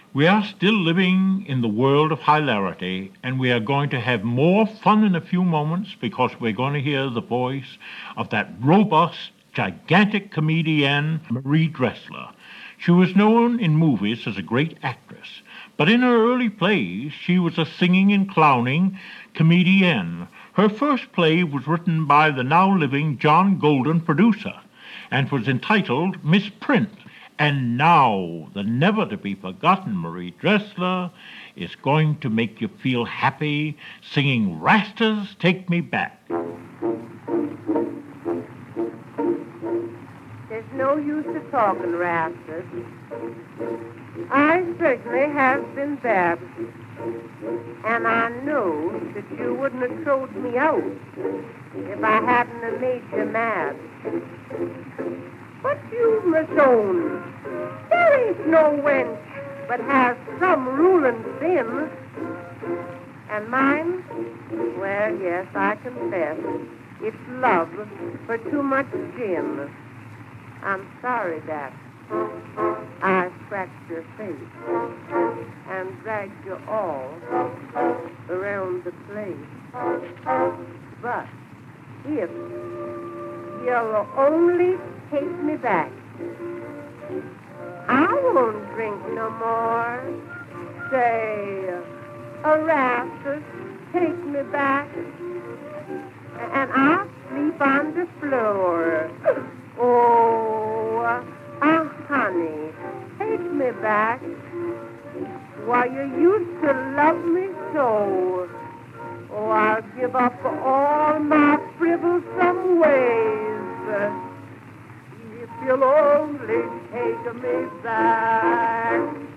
We are still living in the world of hilarity, and we are going to have more fun in a few moments because we're going to hear the voice of that robust, gigantic comedienne, Marie Dressler. She was known in movies as a great actress, but in her early plays, she was a singing and clowning comedienne. Her first play was written by the now living John Golden producer and was entitled Miss Print. And now, the never to be forgotten Marie Dressler is going to make you feel happy singing Rastas Take Me Back. There's no use of talking, Rastas. I certainly have been bad. And I know that you wouldn't have thrown me out if I hadn't have made you mad. But you must own, there ain't no wench but has some ruling sin. And mine, well, yes, I confess, it's love for too much gin. I'm sorry that I scratched your face and dragged you all around the place. But if you'll only take me back, I won't drink no more. Say, Erastus, take me back, and I'll sleep on the floor. Oh, honey, take me back. Why, you used to love me so. Oh, I'll give up all my frivolous ways if you'll only take me back.